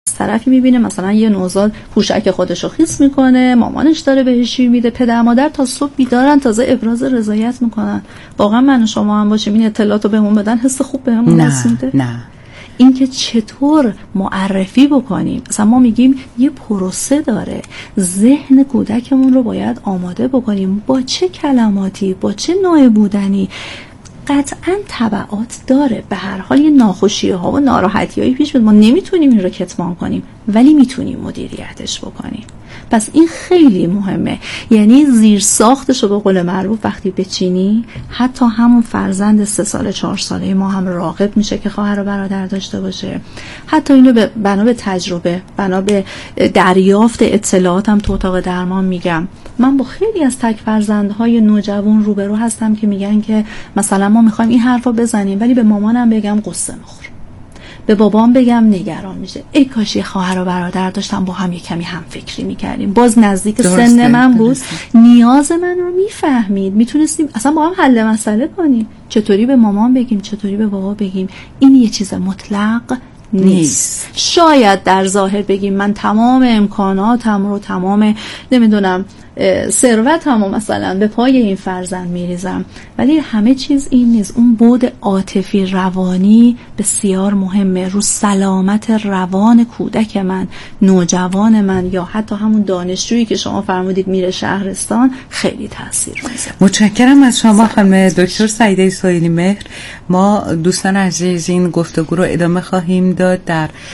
طرفی میبینه مثلا یه نوزاد پوشک خودشو خیس میکنه، مامانش داره بهش شیر میده، پدر مادر تا صبح بیدارن، تازه ابراز رضایت میکنن. واقعا من و شما هم باشیم این اطلاعاتو بهمون بدن، حس خوب بهمون دست میده؟ نه. این که چطور معرفی بکنیم. مثلا ما میگیم یه پروسه داره، ذهن کودکمون رو باید آماده بکنیم با چه کلماتی، با چه نوع بودنی. قطعاً تبعات داره، به هر حال یه ناخوشی‌ها و ناراحتی‌هایی پیش میاد، ما نمیتونیم این رو کتمان کنیم ولی میتونیم مدیریتش بکنیم. پس این خیلی مهمه، یعنی زیر ساختش رو به قول معروف وقتی بچینی، حتی همون فرزند 3 ساله 4 ساله ما هم راغب میشه که خواهر و برادر داشته باشه. حتی اینو بنا به تجربه، بنا به دریافت اطلاعاتم تو اتاق درمان میگم. من با خیلی از تک فرزندهای نوجوان روبرو هستم که میگن که مثلا ما میخوایم این حرفا بزنیم ولی به مامانم بگم قصه میخوره، به بابام بگم نگران میشه. ای کاش یه خواهر و برادر داشتم با هم یه کمی هم فکری میکردیم، باز نزدیک سن من بود، نیاز من رو میفهمید، میتونستیم اصلا با هم حل مسئله کنیم. چطوری به مامان بگیم، چطوری به بابا بگیم، این یه چیز مطلق نیست. شاید در ظاهر بگیم من تمام امکاناتم رو، تمام نمیدونم ثروتم رو مثلا به پای این فرزند میریزم، ولی همه چیز این نیست. اون بود عاطفی روانی بسیار مهمه، رو سلامت روان کودک من، نوجوان من، یا حتی همون دانشجویی که شما فرمودید میره شهرستان، خیلی تاثیر میذاره. متشکرم از شما خانم دکتر سعیده سهیلی مهر. ما دوستان عزیز این گفتگو رو ادامه خواهیم داد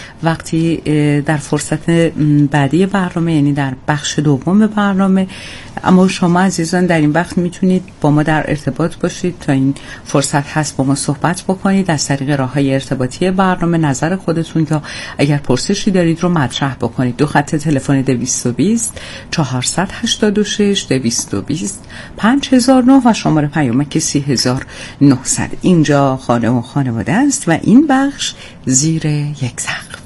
در فرصت بعدی برنامه، یعنی در بخش دوم برنامه. اما شما عزیزان در این وقت میتونید با ما در ارتباط باشید، تا این فرصت هست با ما صحبت بکنید از طریق راههای ارتباطی برنامه، نظر خودتون یا اگر پرسشی دارید رو مطرح بکنید. 2 خط تلفن 220 486 220 5009 و شماره پیامک 3900. اینجا خانه و خانواده است و این بخش زیر یک سقف.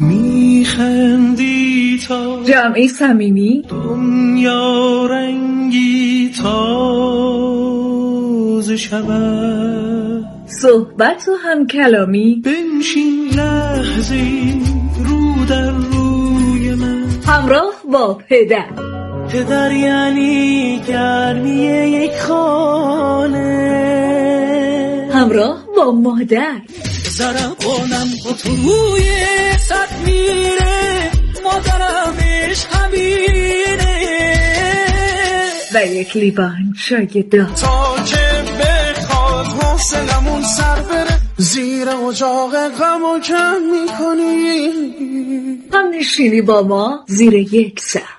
میخندی تا جمعی صمیمی، دنیا رنگی تازه شود، صحبت و هم کلامی، بنشین لحظه‌ای رو در روی من، همراه با پدر. پدر یعنی گرمی یک خانه، همراه با مادر. زرقانم با تو روی سد میره، مادرمش همینه، و یک لیوان چای داغ تا که بخواد حوصلمون سر بره، زیر اجاق غمو کم میکنی، هم نشینی با ما زیر یک سقف.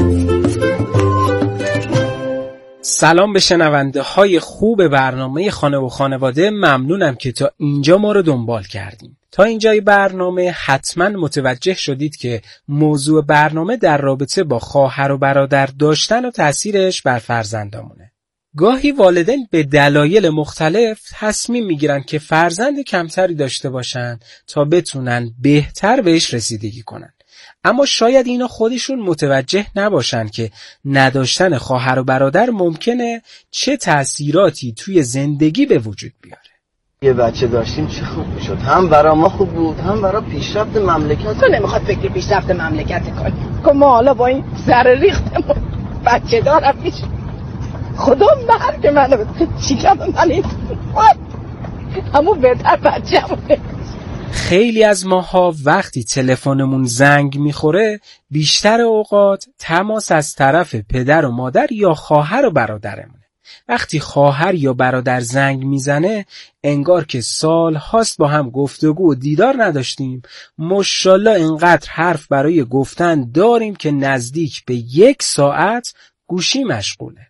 سلام به شنونده های خوب برنامه خانه و خانواده. ممنونم که تا اینجا ما رو دنبال کردیم. تا اینجای برنامه حتما متوجه شدید که موضوع برنامه در رابطه با خواهر و برادر داشتن و تأثیرش بر فرزندامونه. گاهی والدین به دلایل مختلف تصمیم میگیرن که فرزند کمتری داشته باشن تا بتونن بهتر بهش رسیدگی کنن. اما شاید اینا خودشون متوجه نباشن که نداشتن خواهر و برادر ممکنه چه تأثیراتی توی زندگی به وجود بیاره. یه بچه داشتیم چه خوب میشد، هم برا ما خوب بود هم برا پیشرفت مملکت. تو نمیخواد فکر پیشرفت مملکت کنی که ما حالا با این سر ریختمون بچه دارم میشه. خدا مرگ منو چیکم من این همون بهتر بچه همونه. خیلی از ماها وقتی تلفنمون زنگ میخوره بیشتر اوقات تماس از طرف پدر و مادر یا خواهر و برادرمونه. وقتی خواهر یا برادر زنگ میزنه انگار که سال هاست با هم گفتگو و دیدار نداشتیم. ماشاءالله انقدر حرف برای گفتن داریم که نزدیک به 1 ساعت گوشی مشغوله.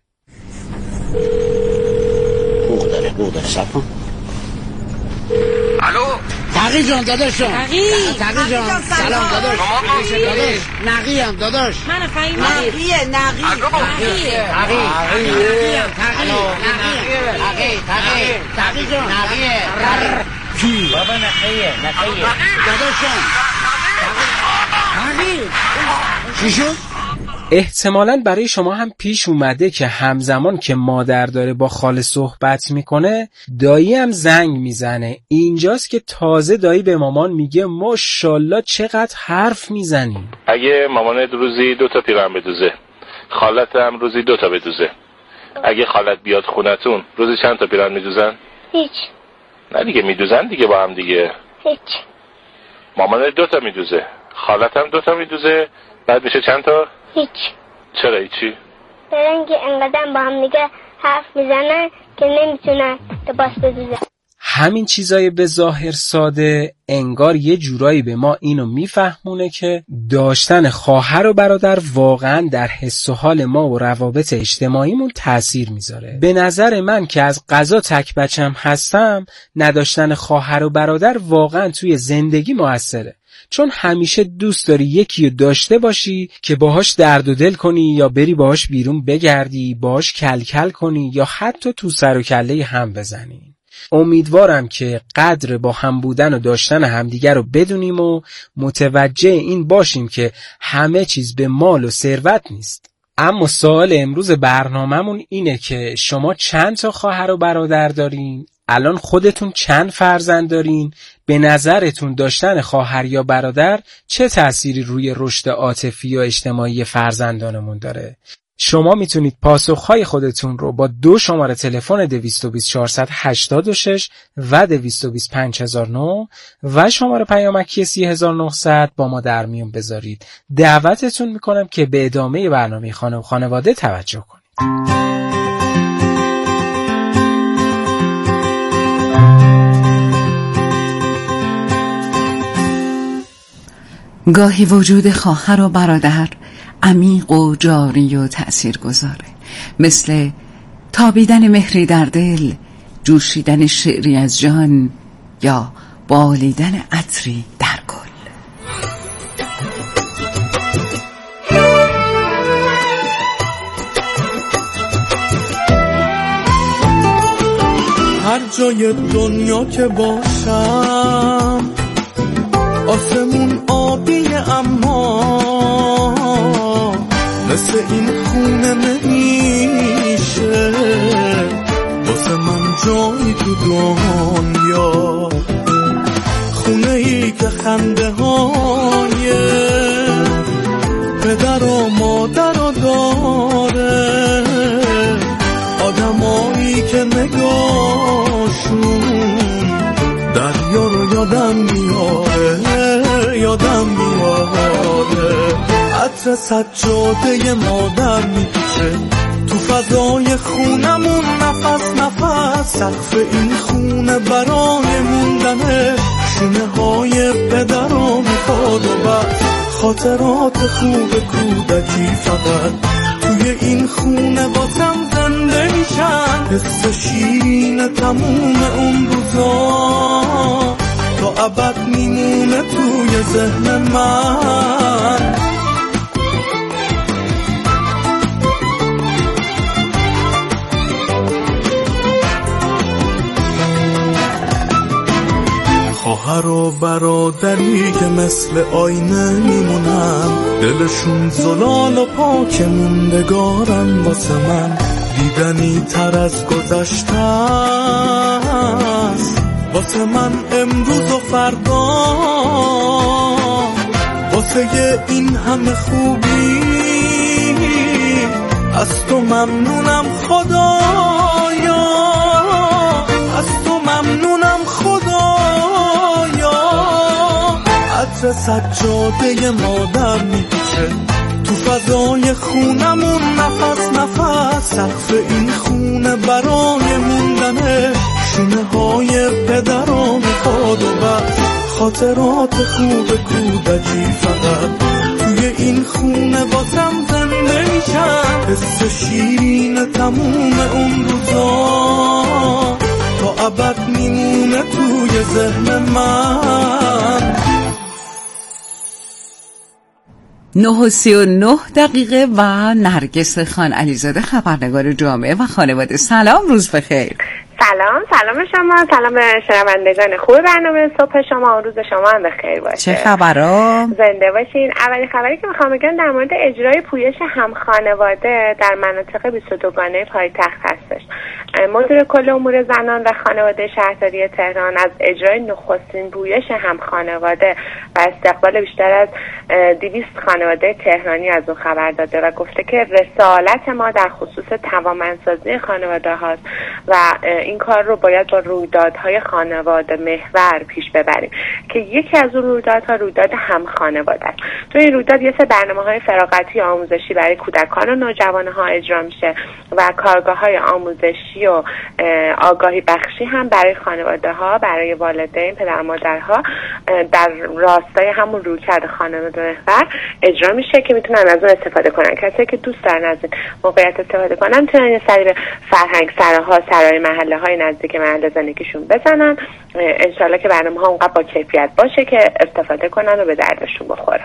بوغ داره سب کن. الو تقی جان داداشم، تقی جان سلام داداش. نقی هم داداش. من فهیم نقیه تقی جان نقیه کی بابا نقیه داداشم. نقی چی شد؟ احتمالاً برای شما هم پیش اومده که همزمان که مادر داره با خاله صحبت میکنه دایی هم زنگ میزنه. اینجاست که تازه دایی به مامان میگه ماشاءالله چقدر حرف میزنی. اگه مامانت روزی 2 تا پیرهن بدوزه، خالت هم روزی 2 تا بدوزه، اگه خالت بیاد خونتون روزی چند تا پیرهن میدوزن؟ هیچ. نه دیگه میدوزن دیگه با هم دیگه. هیچ. مامانت 2 تا میدوزه، خالت هم 2 تا میدوزه، بعد میشه چند تا؟ هیچ. چرا هیچی؟ برن که انقدر با هم دیگه حرف میزنن که نمیتونن لباس بدوزن. همین چیزای به ظاهر ساده انگار یه جورایی به ما اینو میفهمونه که داشتن خواهر و برادر واقعا در حس و حال ما و روابط اجتماعیمون تأثیر میذاره. به نظر من که از قضا تک بچم هستم، نداشتن خواهر و برادر واقعا توی زندگی موثره. چون همیشه دوست داری یکی رو داشته باشی که باهاش درد و دل کنی، یا بری باهاش بیرون بگردی، باهاش کلکل کنی، یا حتی تو سر و کله هم بزنی. امیدوارم که قدر با هم بودن و داشتن همدیگر رو بدونیم و متوجه این باشیم که همه چیز به مال و ثروت نیست. اما سوال امروز برنامه‌مون اینه که شما چند تا خواهر و برادر دارین؟ الان خودتون چند فرزند دارین؟ به نظرتون داشتن خواهر یا برادر چه تأثیری روی رشد عاطفی و اجتماعی فرزندانمون داره؟ شما میتونید پاسخهای خودتون رو با 2 شماره تلفن 220 486 و 220 5009 و شماره پیامکی 3900 با ما در میون بذارید. دعوتتون میکنم که به ادامه برنامه خانه و خانواده توجه کنید. گاهی وجود خواهر و برادر عمیق و جاری و تأثیرگذاره، مثل تابیدن مهری در دل، جوشیدن شعری از جان یا بالیدن عطری در گل. هر جای دنیا که باشم آسمون آبیه، اما مثل این خونه نمیشه واسه من جایی تو دنیا، خونه ای که خنده های پدر و مادر رو داره، آدمایی که نگاهشون دریا رو یادم میاره، عطر سجاده مادر میپیچه تو فضای خونمون، نفس سقف این خونه برای موندنه، شونه های پدر رو میخواد و بس خاطرات خوب کودکی فقط توی این خونه بازم زنده میشن، حس شیرین تموم اون روزا تا ابد میمونه توی ذهن من. خواهر و برادری که مثل آینه میمونن، دلشون زلال و پاک موندگارن واسه من، دیدنی تر از گذشته است واسه من امروز و فردا، واسه این همه خوبی از تو ممنونم خدایا، از تو ممنونم خدایا، عطر سجاده مادر میپیچه تو فضای خونمون، نفس سقف این خونه برای موندنه، شونه های پدر رو میخواد و بس خاطرات خوب کودکی فقط توی این خونه بازم زنده میشن، حس شیرین تموم اون روزا تا ابد میمونه توی ذهن من. 9:39 و نرگس خان علیزاده خبرنگار جامعه و خانواده. سلام، روز بخیر. سلام شما، سلام به شنوندگان خوب برنامه. صبح شما و روز شما هم بخیر باشه. چه خبرها؟ زنده باشین. اولین خبری که میخوام بگم در مورد اجرای پویش هم خانواده در مناطق 22 گانه پایتخت هستش. مدیر کل امور زنان و خانواده شهرداری تهران از اجرای نخستین پویش هم خانواده و استقبال بیشتر از 200 خانواده تهرانی از اون خبر داده و گفته که رسالت ما در خصوص توانمندسازی خانواده هاست و این کار رو باید با رویدادهای خانواده محور پیش ببریم که یکی از اون رویدادها رویداد هم خانواده است. تو این رویداد یه سری برنامه‌های فراغتی آموزشی برای کودکان و نوجوان‌ها اجرا میشه و کارگاه‌های آموزشی و آگاهی بخشی هم برای خانواده‌ها، برای والدین، پدر مادرها در راستای همون رویکرد خانواده محور اجرا میشه که میتونن از اون استفاده کنن. کسایی که دوست دارن از این موقعیت استفاده کنن میتونن یه سری به فرهنگ سراها، سرای محله های نزدیک محل زندگیشون بزنن. انشالله که برنامه ها اونقدر با کیفیت باشه که استفاده کنن و به دردشون بخوره.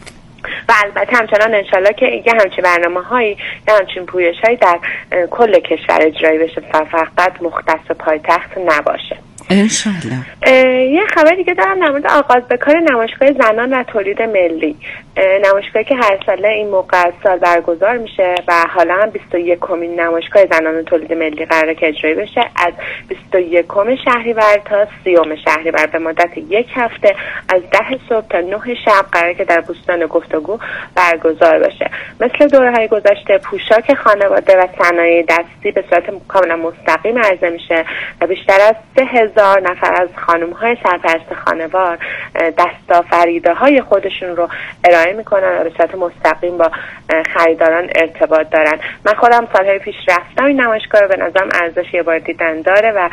و البته همچنان انشالله که یه همچین برنامه‌هایی یه همچین پویش‌هایی در کل کشور اجرایی بشه، فقط مختص پایتخت نباشه. انشالله. یه خبر دیگه دارم در مورد آغاز به کار نمایشگاه زنان و تولید ملی. نمایشگاهی که هر ساله این موقع از سال برگزار میشه و حالا هم 21مین نمایشگاه زنان و تولید ملی قراره که اجرایی بشه از 21 شهریور تا 30 شهریور به مدت یک هفته از 10 صبح تا 9 شب قراره که در بوستان گفتگو برگزار بشه. مثل دوره‌های گذشته پوشاک خانواده و صنایع دستی به صورت کاملا مستقیم عرضه میشه و بیشتر از 3000 نفر از خانم‌های سرپرست خانوار دستاوریده‌های خودشون رو ارائه میکنن و به صورت مستقیم با خریداران ارتباط دارن. من خودم سالهای پیش رفتم این نمایشگاه رو، به نظرم ارزش یه بار دیدن داره و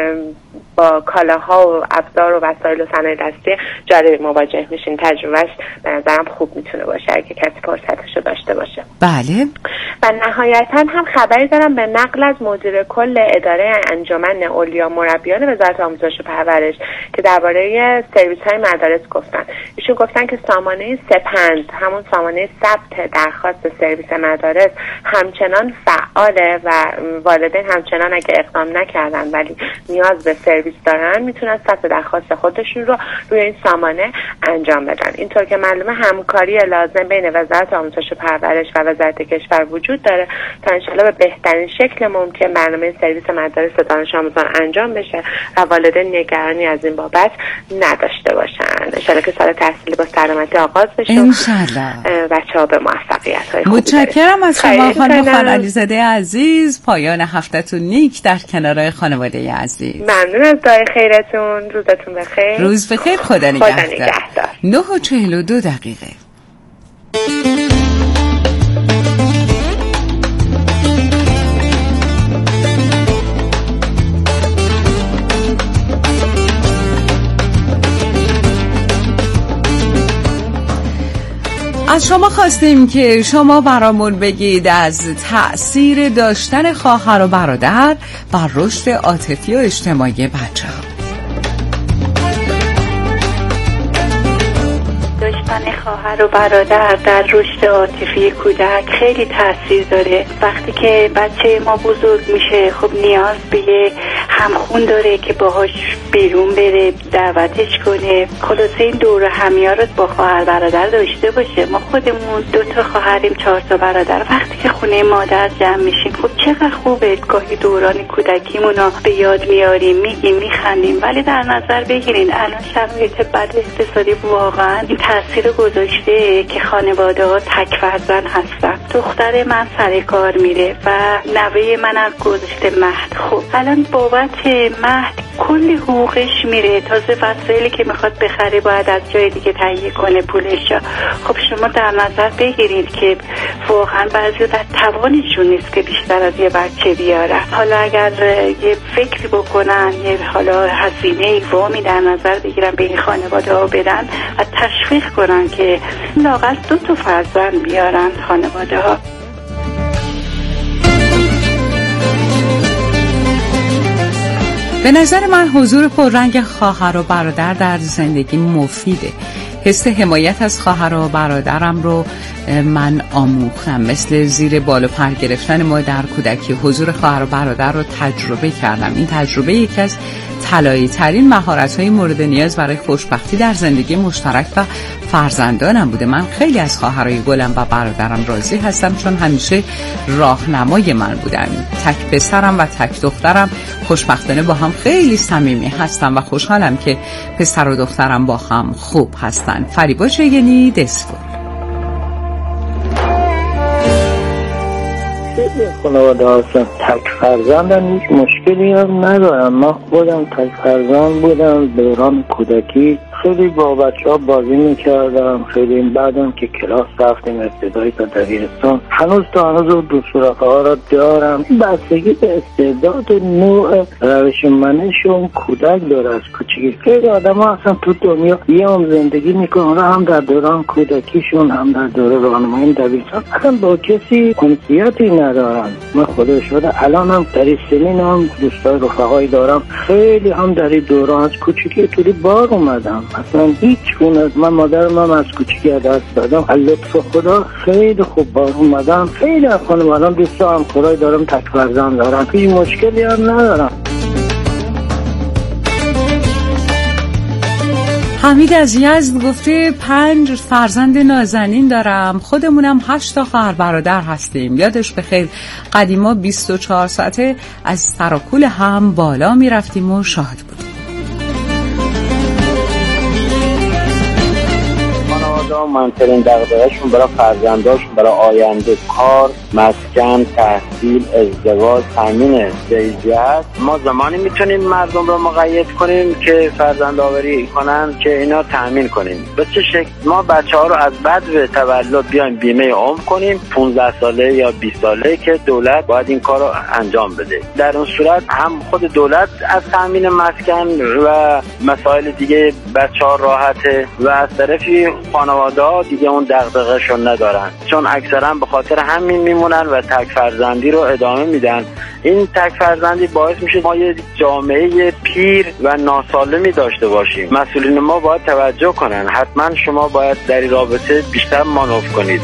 با کالاها و ابزار و وسایل و صنایع دستی جالب مواجه میشین. تجربهش به نظرم خوب میتونه باشه اگه کسی فرصتش رو داشته باشه. بله. و نهایتا هم خبری دارم به نقل از مدیر کل اداره انجمن اولیا مربیان وزارت آموزش و پرورش که درباره سرویس‌های مدارس گفتن. ایشون گفتن که سامانه سپند، همون سامانه ثبت درخواست سرویس مدارس، همچنان فعاله و والدین همچنان اگه اقدام نکردن ولی نیاز به سرویس دارن میتونن ثبت درخواست خودشون رو روی این سامانه انجام بدن. اینطور که معلومه همکاری لازم بین وزارت آموزش و پرورش و وزارت کشور وجود داره تا انشالله به بهترین شکل ممکن برنامه سرویس مدارس دانش آموزان انجام بشه و والدین نگرانی از این بابت نداشته باشن. انشالله که سال تحصیلی با سلامتی آغاز بشه. انشالله. بچه‌ها به موفقیت‌های خوبی برسن. متشکرم از شما خانم علیزاده عزیز. پایان هفته‌تون نیک در کنار خانواده عزیز. ممنون از دعای خیرتون. روزتون بخیر. روز بخیر. خدا نگهدار. 9:42. از شما خواستیم که شما برامون بگید از تأثیر داشتن خواهر و برادر بر رشد عاطفی و اجتماعی بچه‌ها. داشتن خواهر و برادر در رشد عاطفی کودک خیلی تاثیر داره. وقتی که بچه ما بزرگ میشه خب نیاز به یه همخون داره که باهاش بیرون بره، دعوتش کنه. خلاصه این دوره همیا رو با خواهر برادر داشته باشه. ما خودمون 2 خواهریم، 4 برادر. وقتی که خونه مادر جمع میشیم خب چقدر خوبه، گاهی دوران کودکیمون رو به یاد میاریم، میگیم، میخندیم. ولی در نظر بگیرین الان شرایط بد اقتصادی واقعا این تاثیر گذاشته که خانواده ها تک فرزند هستن. دختر من سر کار میره و نوه منم گذاشته مهد. خب الان بابت مهد کلی حقوقش میره، تازه وسایلی که میخواد بخره باید از جای دیگه تهیه کنه پولش. خب شما در نظر بگیرید که واقعا بعضی در توانشون نیست که بیشتر از یه بچه بیارن. حالا اگر یه فکری بکنن، یه حالا هزینه وامی در نظر بگیرن به این خانواده ها بدن و تشویق کنن که لااقل 2 فرزند بیارن خانواده ها. به نظر من حضور پررنگ خواهر و برادر در زندگی مفیده. حس حمایت از خواهر و برادرم رو من آموختم. مثل زیر بال و پر گرفتن ما در کودکی، حضور خواهر و برادر رو تجربه کردم. این تجربه یکی از طلایی ترین مهارت‌های مورد نیاز برای خوشبختی در زندگی مشترک و فرزندانم بوده. من خیلی از خواهرای گلم و برادرم راضی هستم چون همیشه راهنمای من بودن. تک پسرم و تک دخترم خوشبختانه با هم خیلی صمیمی هستم و خوشحالم که پسر و دخترم با هم خوب هستن. فریبا چگنی، دسفور. خانواده هستم تک فرزندم، هیچ مشکلی هم ندارم. من خودم تک فرزند بودم. دوران کودکی خیلی با بچه ها بازی میکردم. خیلی بعدم که کلاس رفتیم ابتدایی تا دبیرستان، هنوز دو صورت ها را دارم. بستگی به استعداد نوع روش منشون کودک داره. از کوچگی خیلی آدم ها اصلا تو دنیا یه هم زندگی میکنن، هم در دوران کودکیشون هم در دوره راهنمایی دبیرستان اصلا با کسی کنسیتی ندارن. من خدا شده الان هم در این سنین هم دوستای رفقایی دارم. خیلی هم در این دوران از کوچگی توی بار اومدم. اصلا هیچ گونه از من مادرم هم از کوچگی دست دادم. لطف خدا خیلی خوب بار اومدم. خیلی از خانواده‌ام دوستا هم خدای دارم تک فرزند دارم. هیچ مشکلی هم ندارم. حمید از یزد گفته 5 فرزند نازنین دارم. خودمونم 8 تا خواهر برادر هستیم. یادش بخیر قدیما 24 ساعته از سر و کول هم بالا می رفتیم و شاد بودیم. مهمترین دغدغه‌شون برای فرزنداشون برای آینده کار، مسکن، تحصیل، ازدواج، تامین ضروریات. ما زمانی میتونیم مردم رو مقید کنیم که فرزند آوری کنن که اینا تامین کنیم. به چه شکل؟ ما بچه‌ها رو از بدو تولد بیایم بیمه عمر کنیم 15 ساله یا 20 ساله که دولت باید این کار رو انجام بده. در اون صورت هم خود دولت از تامین مسکن و مسائل دیگه بچه‌ها راحته و از طرفی خانواده دیگه اون دغدغه‌شون ندارن، چون اکثرا به خاطر همین میمونن و تک فرزندی رو ادامه میدن. این تک فرزندی باعث میشه ما یه جامعه پیر و ناسالمی داشته باشیم. مسئولین ما باید توجه کنن. حتما شما باید در این رابطه بیشتر مانور کنید.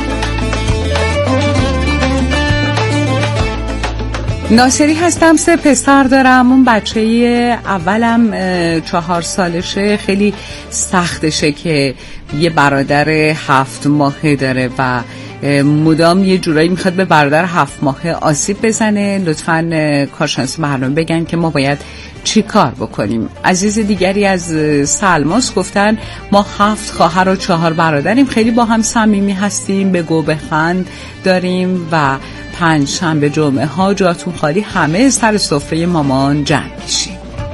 ناصری هستم، 3 پسر دارم. اون بچه اولم 4 سالشه. خیلی سختشه که یه برادر 7 ماهه داره و مدام یه جورایی میخواد به برادر 7 ماهه آسیب بزنه. لطفاً کارشناس برنامه بگن که ما باید چی کار بکنیم. عزیز دیگری از سلماس گفتن ما 7 خواهر و 4 برادریم. خیلی با هم صمیمی هستیم، به گو بخند داریم و 5 شنبه جمعه ها جاتون خالی همه سر سفره مامان جمع میشیم.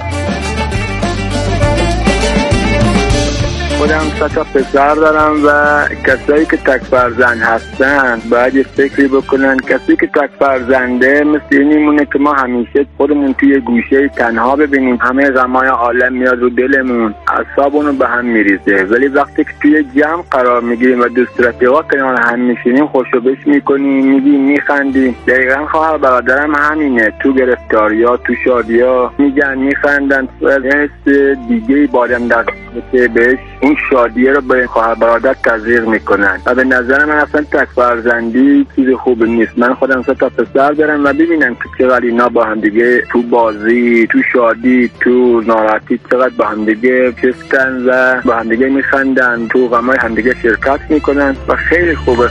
خودم 3 تا پسر دارم و کسایی که تک فرزند هستن باید یه فکری بکنن. کسی که تک فرزنده مثل این میمونه که ما همیشه خودمون توی گوشه تنها ببینیم، همه غمای عالم میاد رو دلمون، اعصابمون رو به هم میریزه. ولی وقتی که توی جمع قرار میگیریم و دوست رفیقا کنار هم میشینیم، خوشوبش میکنیم، میگیم، میخندیم. دقیقاً خواهر برادرم همینه. تو گرفتاریا، تو شادیا میگن، میخندن. حس دیگه بادم دست بهش اون شادیه رو به خواهر برادر تزریق میکنن و به نظر من اصلا تک فرزندی چیز خوبی نیست. من خودم 3 تا پسر دارم و ببینم که چقدر اینا با هم دیگه تو بازی، تو شادی، تو ناراحتی چقدر با هم دیگه چستن و با هم دیگه میخندن، تو غمای هم دیگه شرکت میکنن و خیلی خوبه.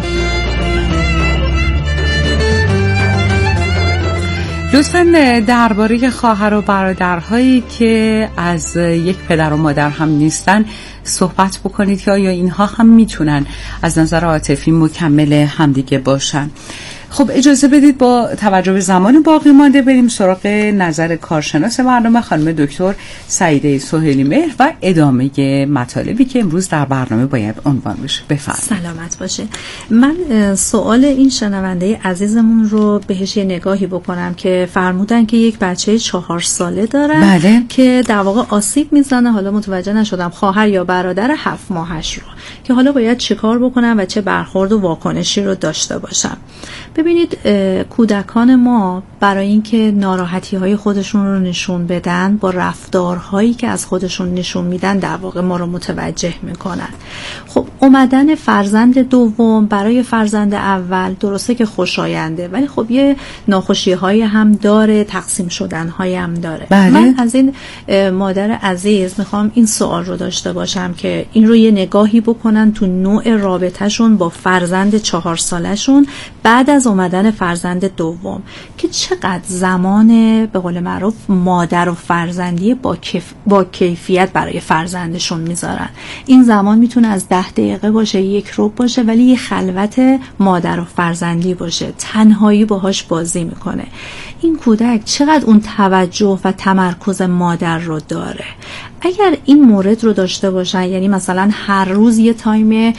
دوستان، درباره خواهر و برادرهایی که از یک پدر و مادر هم نیستن صحبت بکنید که آیا اینها هم میتونن از نظر عاطفی مکمل همدیگه باشن. خب اجازه بدید با توجه به زمان باقی مانده بریم سراغ نظر کارشناس برنامه خانم دکتر سعیده سهیلی مهر و ادامه مطالبی که امروز در برنامه باید عنوان بشه. بفرمایید. سلامت باشه. من سوال این شنونده عزیزمون رو بهش یه نگاهی بکنم که فرمودن که یک بچه 4 ساله دارن. بله. که در واقع آسیب میزنه. حالا متوجه نشدم خواهر یا برادر 7 ماهش رو، که حالا باید چیکار بکنم و چه برخورد و واکنشی رو داشته باشم. ببینید کودکان ما برای اینکه ناراحتی‌های خودشون رو نشون بدن با رفتارهایی که از خودشون نشون میدن در واقع ما رو متوجه میکنن. خب اومدن فرزند دوم برای فرزند اول درسته که خوشاینده، ولی خب یه ناخوشی‌هایی هم داره، تقسیم شدن‌هایی هم داره. بله. من از این مادر عزیز میخوام این سوال رو داشته باشم که این رو یه نگاهی بکنن تو نوع رابطه‌شون با فرزند 4 سالشون بعد از اومدن فرزند دوم که چقدر زمان به قول معروف مادر و فرزندی با کیفیت برای فرزندشون میذارن. این زمان میتونه از 10 دقیقه باشه، 1 ربع باشه، ولی یه خلوت مادر و فرزندی باشه، تنهایی باهاش بازی میکنه. این کودک چقدر اون توجه و تمرکز مادر رو داره. اگر این مورد رو داشته باشن، یعنی مثلا هر روز یه تایم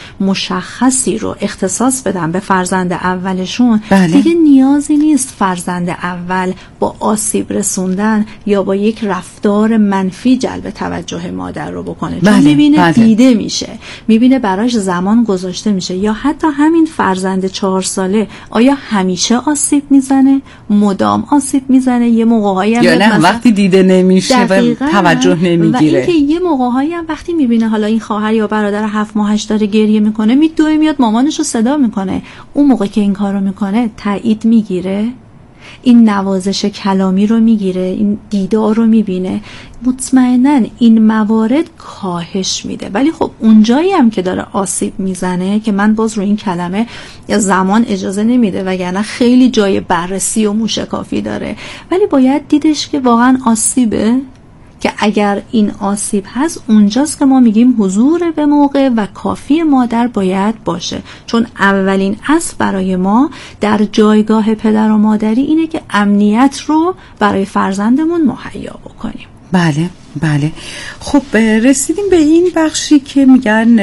مشخصی رو اختصاص بدن به فرزند اولشون، بله. دیگه نیازی نیست فرزند اول با آسیب رسوندن یا با یک رفتار منفی جلب توجه مادر رو بکنه. چون میبینه دیده میشه، میبینه براش زمان گذاشته میشه. یا حتی همین فرزند 4 ساله آیا همیشه آسیب میزنه؟ مدام آسیب میزنه؟ یه موقع‌هایی هم یا نه وقتی دیده نمیشه و توجه نمیگیره. که یه موقع‌هایی هم وقتی میبینه حالا این خواهر یا برادر 7 ماهش داره گریه میکنه، میدوه میاد مامانش رو صدا میکنه. اون موقع که این کارو میکنه تایید میگیره، این نوازش کلامی رو میگیره، این دیدار رو میبینه، مطمئناً این موارد کاهش میده. ولی خب اونجایی هم که داره آسیب میزنه که من باز رو این کلمه یا زمان اجازه نمیده، وگرنه خیلی جای بررسی و موشکافی داره، ولی باید دیدش که واقعاً آسیبه، که اگر این آسیب هست اونجاست که ما میگیم حضور به موقع و کافی مادر باید باشه. چون اولین اصل برای ما در جایگاه پدر و مادری اینه که امنیت رو برای فرزندمون مهیا بکنیم. بله بله. خب رسیدیم به این بخشی که میگن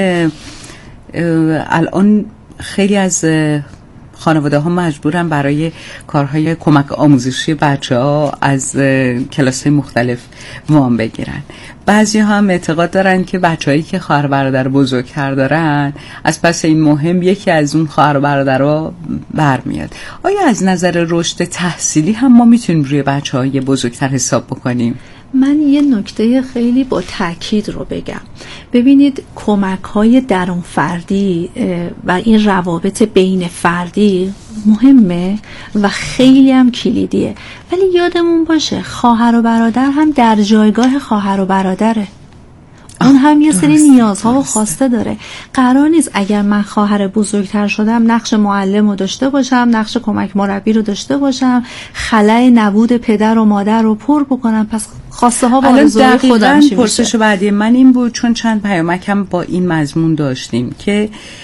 الان خیلی از خانواده ها مجبورن برای کارهای کمک آموزشی بچه ها از کلاس مختلف وام بگیرن. بعضی ها هم اعتقاد دارن که بچه هایی که خواهر برادر بزرگتر دارن از پس این مهم یکی از اون خواهر برادرها برمیاد. آیا از نظر رشد تحصیلی هم ما میتونیم روی بچه های بزرگتر حساب بکنیم؟ من یه نکته خیلی با تأکید رو بگم. ببینید کمک‌های درون فردی و این روابط بین فردی مهمه و خیلی هم کلیدیه، ولی یادمون باشه خواهر و برادر هم در جایگاه خواهر و برادره. اون هم یه سری نیازها و خواسته داره. قرار نیست اگر من خواهر بزرگتر شدم نقش معلم رو داشته باشم، نقش کمک مربی رو داشته باشم، خلأ نبود پدر و مادر رو پر بکنم. پس خواسته ها با آرزوهای خودم چی میشه؟ پرسش بعدی من این بود، چون چند پیامکم با این مضمون داشتیم که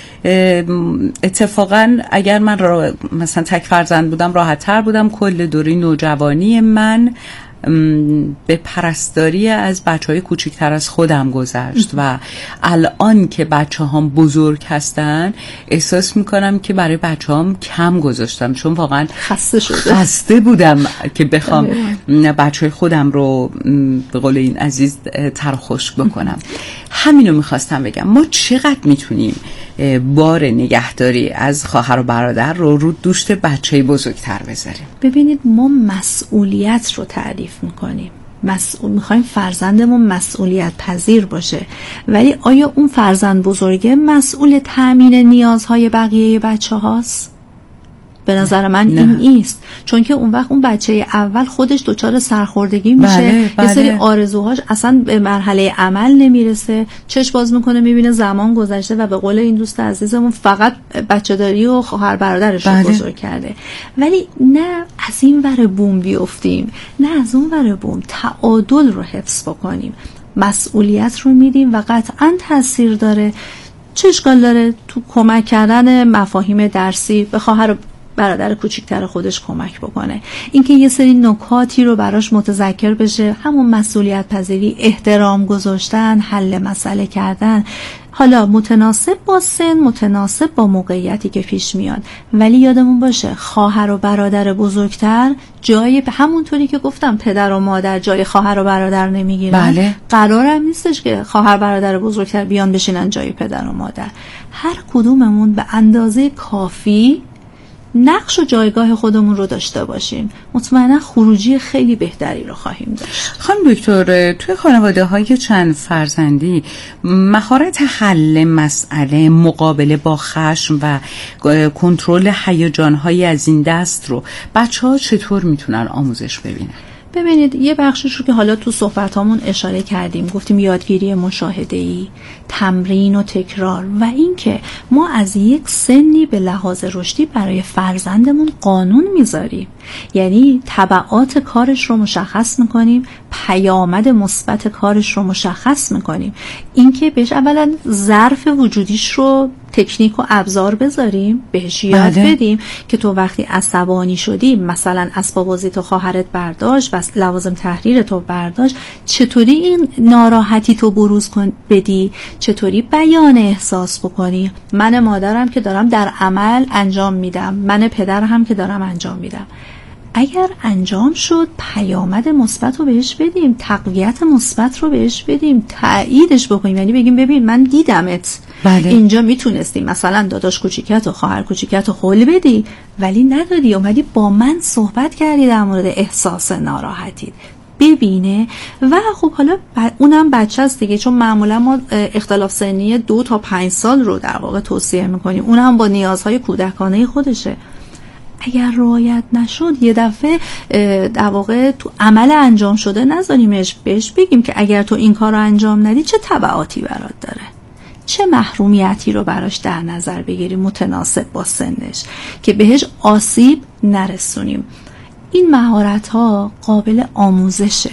اتفاقا اگر من مثلا تک فرزند بودم راحت تر بودم. کل دوره نوجوانی من به پرستاری از بچهای کوچکتر از خودم گذشت و الان که بچه هم بزرگ هستن احساس میکنم که برای بچه هم کم گذاشتم، چون واقعا خسته بودم که بخوام بچه خودم رو به قول این عزیز تر و خشک بکنم. همینو میخواستم بگم، ما چقدر میتونیم بار نگهداری از خواهر و برادر رو دوشت بچه بزرگتر بذاریم؟ ببینید ما مسئولیت رو تعریف میکنیم، میخوایم فرزندمون مسئولیت پذیر باشه، ولی آیا اون فرزند بزرگه مسئول تامین نیازهای بقیه بچه هاست؟ به نظر من این نیست، چون که اون وقت اون بچه اول خودش دچار سرخوردگی میشه. یه سری آرزوهاش اصلا به مرحله عمل نمیرسه، چشم باز میکنه میبینه زمان گذشته و به قول این دوست عزیزمون فقط بچه داری و خواهر برادرش رو بزرگ کرده. ولی نه از این ور بوم بیفتیم نه از اون ور بوم، تعادل رو حفظ بکنیم، مسئولیت رو میدیم و قطعا تاثیر داره. چه اشکال داره تو کمک کردن مفاهیم درسی به خواهر برادر کوچیکتر خودش کمک بکنه؟ اینکه یه سری نکاتی رو براش متذکر بشه، همون مسئولیت پذیری، احترام گذاشتن، حل مسئله کردن، حالا متناسب با سن، متناسب با موقعیتی که پیش میاد. ولی یادمون باشه خواهر و برادر بزرگتر جای همونطوری که گفتم پدر و مادر جای خواهر و برادر نمیگیرن. بله. قرارم نیستش که خواهر برادر بزرگتر بیان بشینن جای پدر و مادر. هر کدوممون به اندازه کافی نقش و جایگاه خودمون رو داشته باشیم، مطمئنا خروجی خیلی بهتری رو خواهیم داشت. خانم دکتر، توی خانواده‌های چند فرزندی مهارت حل مسئله، مقابله با خشم و کنترل هیجان‌های از این دست رو بچه‌ها چطور میتونن آموزش ببینن؟ ببینید، یه بخشش رو که حالا تو صحبتامون اشاره کردیم، گفتیم یادگیری مشاهده‌ای، تمرین و تکرار، و اینکه ما از یک سنی به لحاظ رشدی برای فرزندمون قانون میذاریم، یعنی تبعات کارش رو مشخص میکنیم، پیامد مثبت کارش رو مشخص میکنیم، اینکه بهش اولا ظرف وجودیش رو تکنیک و ابزار بذاریم، بهش یاد بدیم که تو وقتی عصبانی شدی، مثلا اسباب بازی تو خواهرت برداشت و لوازم تحریر تو برداشت، چطوری این ناراحتی تو بروز بدی، چطوری بیان احساس بکنی. من مادرم که دارم در عمل انجام میدم، من پدرم که دارم انجام میدم. اگر انجام شد، پیامد مثبت رو بهش بدیم، تقویت مثبت رو بهش بدیم، تأییدش بکنیم، یعنی بگیم ببین من دیدمت، اینجا میتونستی مثلا داداش کوچیکت و خواهر کوچیکت رو خول بدی ولی ندادی، اومدی با من صحبت کردی در مورد احساس ناراحتی، ببینه. و خب حالا اونم بچه است دیگه، چون معمولا ما اختلاف سنی 2 تا 5 سال رو در واقع توصیه میکنیم، اونم با نیازهای کودکانه خودشه. اگر رعایت نشد، یه دفعه در واقع تو عمل انجام شده نذاریمش، بهش بگیم که اگر تو این کار رو انجام ندی چه تبعاتی برات داره، چه محرومیتی رو براش در نظر بگیریم متناسب با سنش که بهش آسیب نرسونیم. این مهارت‌ها قابل آموزشه.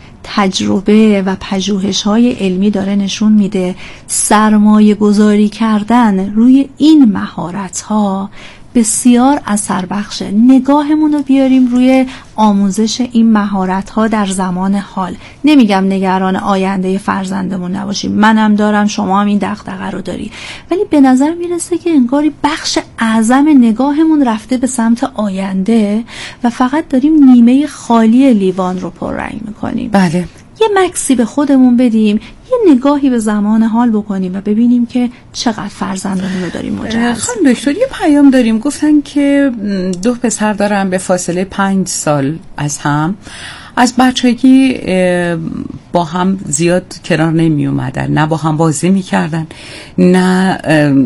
تجربه و پژوهش‌های علمی داره نشون میده سرمایه گذاری کردن روی این مهارت‌ها بسیار اثر بخشه. نگاهمون رو بیاریم روی آموزش این مهارت‌ها در زمان حال. نمیگم نگران آینده فرزندمون نباشیم، منم دارم، شما هم این دغدغه رو داری، ولی به نظر میرسه که انگاری بخش اعظم نگاهمون رفته به سمت آینده و فقط داریم نیمه خالی لیوان رو پررنگ میکنیم. بله. یه مکسی به خودمون بدیم، یه نگاهی به زمان حال بکنیم و ببینیم که چقدر فرزندمون رو داریم مجهز. خانم دکتر، یه پیام داریم، گفتن که 2 پسر دارن به فاصله 5 سال از هم، از بچگی با هم زیاد کنار نمی اومدن، نه با هم بازی می کردن، نه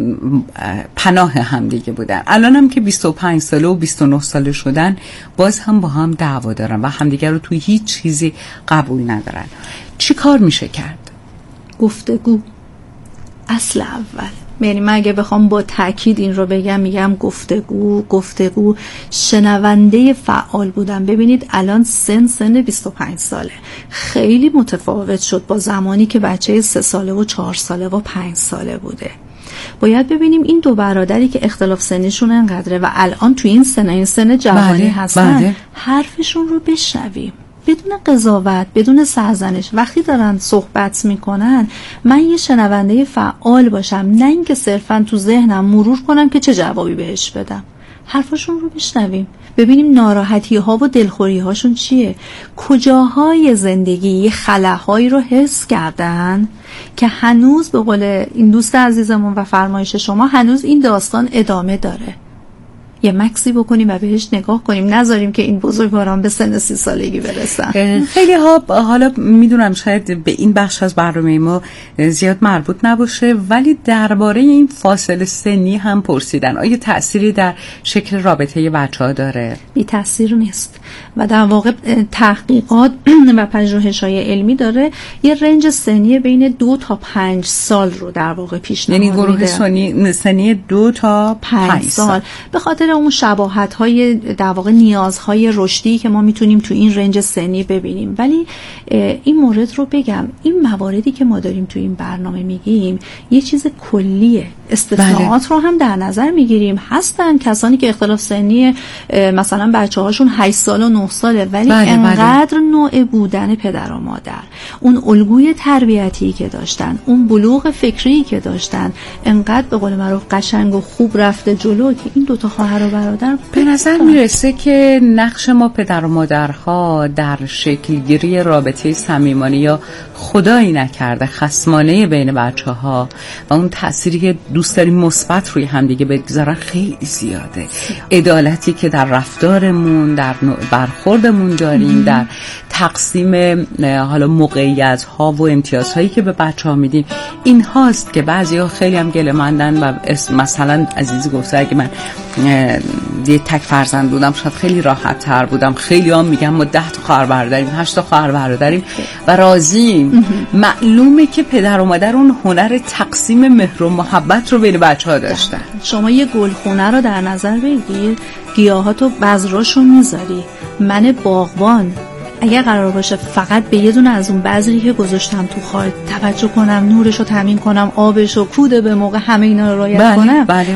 پناه هم دیگه بودن. الان هم که 25 ساله و 29 ساله شدن، باز هم با هم دعوا دارن و همدیگر رو توی هیچ چیزی قبول ندارن. چی کار میشه کرد؟ گفتگو اصل اول. یعنی من اگه بخوام با تأکید این رو بگم، میگم گفتگو، شنونده فعال بودن. ببینید الان سن 25 ساله خیلی متفاوت شد با زمانی که بچه 3 ساله و 4 ساله و 5 ساله بوده. باید ببینیم این 2 برادری که اختلاف سنیشون انقدره و الان تو این سن جوانی هستن، حرفشون رو بشنویم بدون قضاوت، بدون سرزنش. وقتی دارن صحبت میکنن من یه شنونده فعال باشم، نه اینکه صرفا تو ذهنم مرور کنم که چه جوابی بهش بدم. حرفاشون رو بشنویم، ببینیم ناراحتی ها و دلخوری هاشون چیه، کجاهای زندگی یه خلاهایی رو حس کردن که هنوز به قول این دوست عزیزمون و فرمایش شما هنوز این داستان ادامه داره. یه مکسی بکنیم و بهش نگاه کنیم، نذاریم که این بزرگواران به سن 30 سالگی برسن. خیلی ها حالا میدونم شاید به این بخش از برنامه ما زیاد مربوط نباشه، ولی درباره این فاصله سنی هم پرسیدن آیا تأثیری در شکل رابطه بچه‌ها داره؟ بی تأثیر نیست و در واقع تحقیقات و پژوهش‌های علمی داره یه رنج سنی بین 2 تا 5 سال رو در واقع پیشنهاد میده. یعنی گروه سنی 2 تا 5 سال. به خاطر اون شباهت‌های در واقع نیازهای رشدی که ما میتونیم تو این رنج سنی ببینیم. ولی این مورد رو بگم، این مواردی که ما داریم تو این برنامه میگیم یه چیز کلیه، استثناءات رو هم در نظر میگیریم. هستن کسانی که اختلاف سنی مثلا بچه‌هاشون 8 سال و 9 ساله ولی انقدر نوع بودن پدر و مادر، اون الگوی تربیتی که داشتن، اون بلوغ فکری که داشتن، انقدر به قول معروف قشنگ و خوب رفته جلو که این 2 تا خواهر و برادر به نظر میرسه که نقش ما پدر و مادرها در شکلگیری رابطه صمیمانه یا خدایی نکرده خصمانه بین بچه‌ها و اون تأثیری که دوست داریم مثبت روی همدیگه بگذارن خیلی زیاده. عدالتی که در رفتارمون، در برخوردمون داریم، در تقسیم حالا موقعیت‌ها و امتیازهایی که به بچه‌ها میدیم، این هاست که بعضی‌ها خیلی هم گله‌مندن و مثلا عزیزی گفته اگه من یه تک فرزند بودم شاید خیلی راحت تر بودم. خیلی هم میگم ما 10 تا خواهر برادریم، 8 تا خواهر برادریم و راضیم. معلومه که پدر و مادر اون هنر تقسیم مهر و محبت رو بین بچه‌ها داشتن. شما یه گلخونه رو در نظر بگیر، گیاهاتو بذراشو میذاری. من باغبان اگر قرار باشه فقط به یه دونه از اون بذری که گذاشتم تو خاک توجه کنم، نورشو تامین کنم، آبشو، کوده به موقع، همه اینا رو رعایت کنم،